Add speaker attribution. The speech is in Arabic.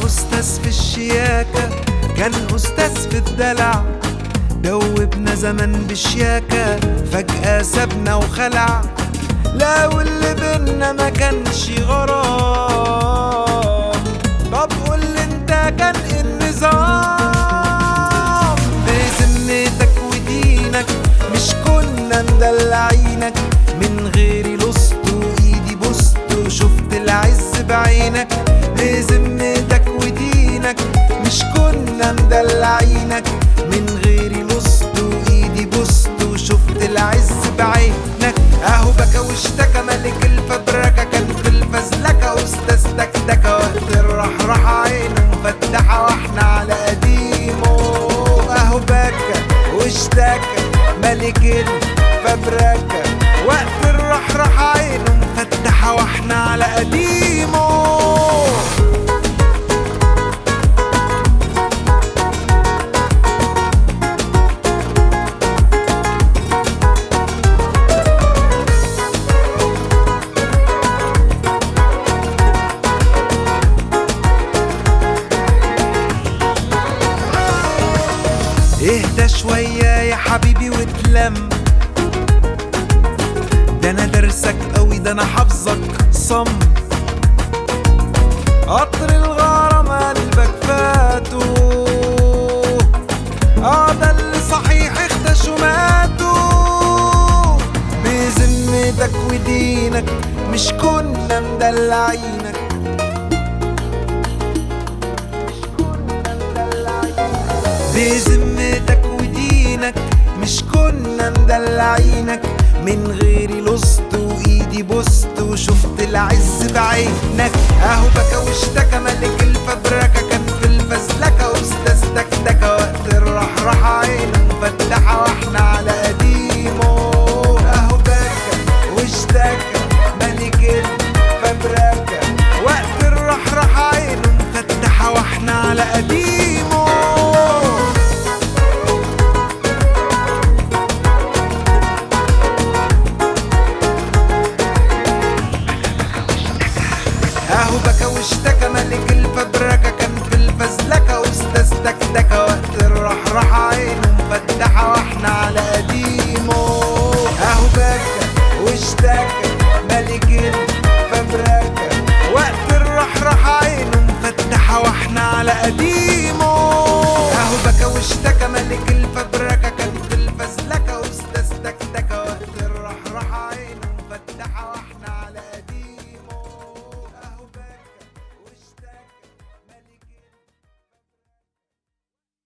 Speaker 1: أستاذ في الشياكة، كان أستاذ في الدلع، دوبنا زمن بشياكة فجأة سابنا وخلع. لا واللي بينا ما كانش غرام، طب قولي انت كان ايه النظام؟ بذمتك ودينك مش كنا مدلعينك، من غيري لصت وايدي بوست وشفت العز بعينك. بذمتك ودينك مش كنا مدلعينك، من غيري لصت وايدي بوست وشفت العز بعينك. اهو بكى واشتكى ملك الفبركة، كان في الفزلكة استاذ دكدكة، وقت الرحرحة عينه مفتحة واحنا على قديمه. اهو بكى واشتكى ملك الفبركة، وقت الرحرحة عينه مفتحة واحنا على قديمه. اهدى شوية يا حبيبي واتلم، ده انا درسك قوي، ده انا حافظك صم. قطر الغرام قلبك فاتو، ده اللي صحيح اختشوا ماتوا. بذمتك ودينك مش كنا مدلعينك، بذمتك ودينك مش كنا مدلعينك، من غيري لصت وايدي بوست وشفت العز بعينك. اهو بكى واشتكى ملك الفبركة، كان في الفزلكة استاذ دكدكة، وقت الرحرحة عينه مفتحة واحنا على قديمه. اهو بكى واشتكى ملك الفبركة، وقت الرحرحة عينه مفتحة واحنا على قديمه. اهو بكى واشتكى ملك الفبركة، كان في الفزلكة استاذ دكدكة، وقت الرحرحة عينه مفتحة واحنا على